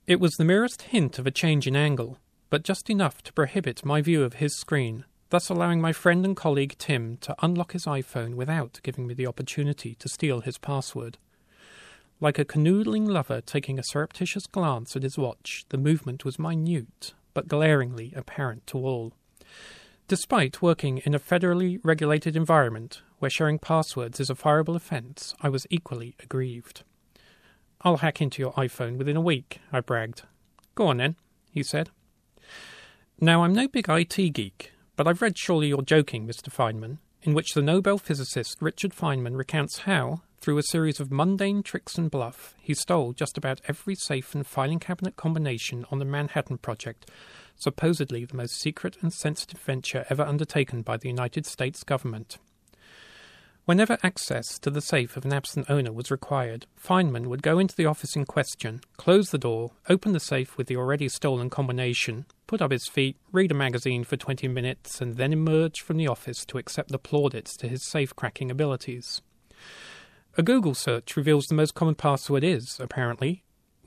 It was the merest hint of a change in angle, but just enough to prohibit my view of his screen, thus allowing my friend and colleague Tim to unlock his iPhone without giving me the opportunity to steal his password. Like a canoodling lover taking a surreptitious glance at his watch, the movement was minute, but glaringly apparent to all. Despite working in a federally regulated environment where sharing passwords is a fireable offence, I was equally aggrieved. "I'll hack into your iPhone within a week," I bragged. "Go on then," he said. Now, I'm no big IT geek, but I've read Surely You're Joking, Mr. Feynman, in which the Nobel physicist Richard Feynman recounts how, through a series of mundane tricks and bluff, he stole just about every safe and filing cabinet combination on the Manhattan Project, supposedly the most secret and sensitive venture ever undertaken by the United States government. Whenever access to the safe of an absent owner was required, Feynman would go into the office in question, close the door, open the safe with the already stolen combination, put up his feet, read a magazine for 20 minutes, and then emerge from the office to accept the plaudits to his safe-cracking abilities. A Google search reveals the most common password is, apparently,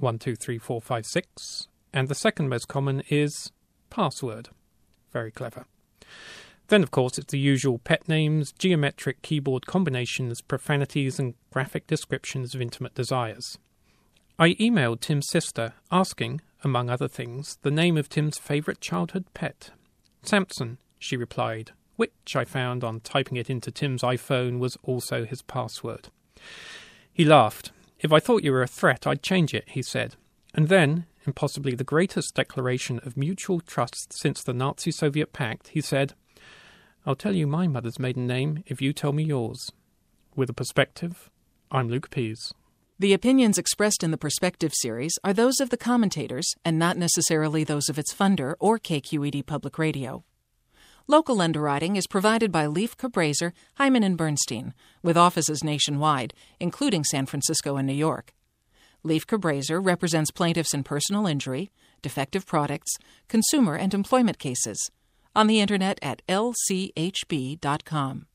123456, and the second most common is password. Very clever. Then, of course, it's the usual pet names, geometric keyboard combinations, profanities, and graphic descriptions of intimate desires. I emailed Tim's sister, asking, among other things, the name of Tim's favourite childhood pet. "Samson," she replied, which I found on typing it into Tim's iPhone was also his password. He laughed. "If I thought you were a threat, I'd change it," he said. And then, in possibly the greatest declaration of mutual trust since the Nazi-Soviet pact, he said, "I'll tell you my mother's maiden name if you tell me yours." With a perspective, I'm Luke Pease. The opinions expressed in the Perspective series are those of the commentators and not necessarily those of its funder or KQED Public Radio. Local underwriting is provided by Leif Cabraser, Hyman & Bernstein, with offices nationwide, including San Francisco and New York. Leif Cabraser represents plaintiffs in personal injury, defective products, consumer and employment cases. On the Internet at lchb.com.